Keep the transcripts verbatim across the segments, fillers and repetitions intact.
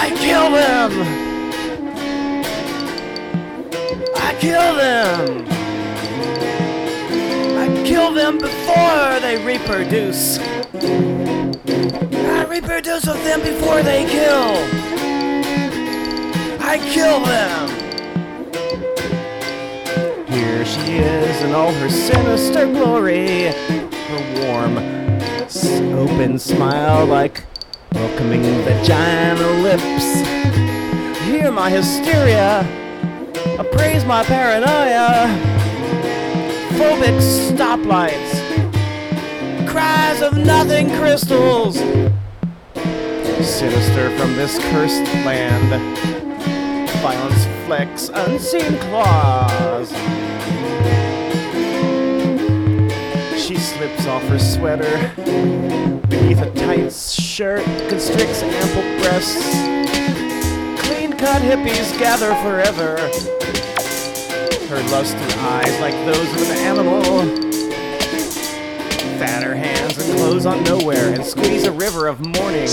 I kill them! I kill them! I kill them before they reproduce. I reproduce with them before they kill. I kill them! Here she is in all her sinister glory. Her warm, open smile like welcoming vaginal lips. Hear my hysteria, appraise my paranoia. Phobic stoplights, cries of nothing crystals. Sinister from this cursed land, violence flecks unseen claws. She slips off her sweater beneath a tight shirt, constricts ample breasts. Clean-cut hippies gather forever. Her lusty eyes like those of an animal. Fatter hands and clothes on nowhere and squeeze a river of mourning.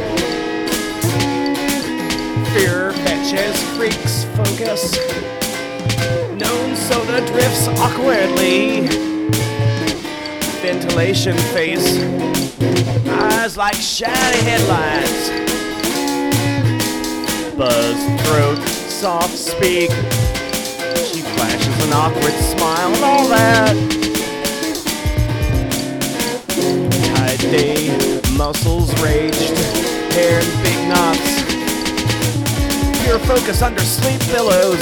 Fear fetches freaks focus. Known soda drifts awkwardly. Ventilation face, eyes like shiny headlights. Buzz throat, soft speak. She flashes an awkward smile and all that. Tight day, muscles raged, hair in big knots. Pure focus under sleep pillows.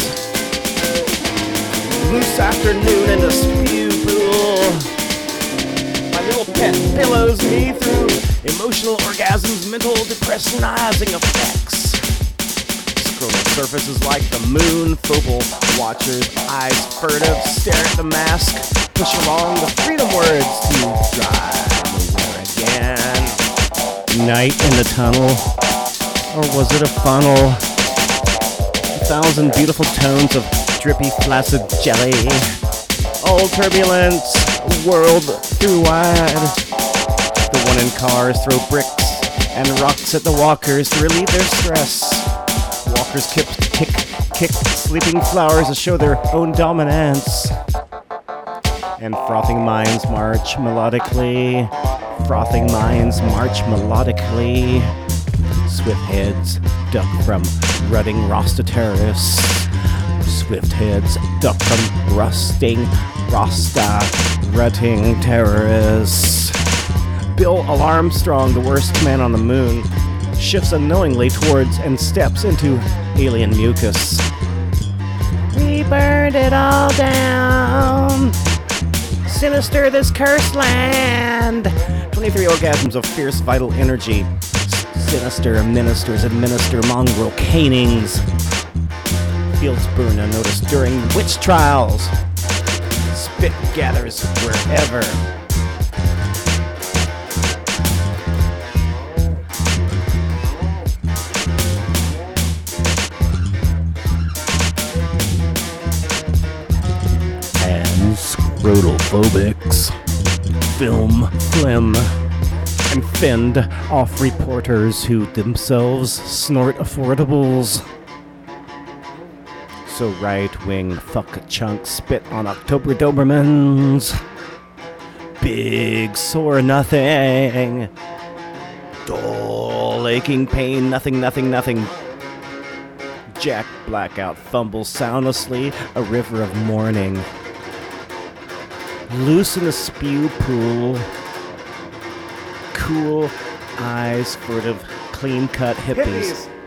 Loose afternoon in the spew pool. Little pet pillows me through emotional orgasms, mental depressionizing effects. Scrotal surfaces like the moon, focal watchers, eyes furtive, stare at the mask, push along the freedom words to drive over again. Night in the tunnel, or was it a funnel? A thousand beautiful tones of drippy, flaccid jelly. All turbulence. World through wide. The one in cars throw bricks and rocks at the walkers to relieve their stress. Walkers kick, kick, kick sleeping flowers to show their own dominance. And frothing minds march melodically. Frothing minds march melodically. Swift heads duck from rutting Rasta terrorists. Swift heads duck from rusting Rasta rutting terrorists. Bill Armstrong, the worst man on the moon, shifts unknowingly towards and steps into alien mucus. We burned it all down. Sinister this cursed land. twenty-three orgasms of fierce vital energy. Sinister ministers administer mongrel canings. Fields burn unnoticed during witch trials. Spit gathers wherever. And scrotal phobics film, phlegm, and fend off reporters who themselves snort affordables. So right-wing fuck chunks spit on October Dobermans. Big sore nothing. Dull aching pain, nothing, nothing, nothing. Jack Blackout fumbles soundlessly, a river of mourning. Loose in the spew pool. Cool eyes, furtive, clean-cut hippies. hippies.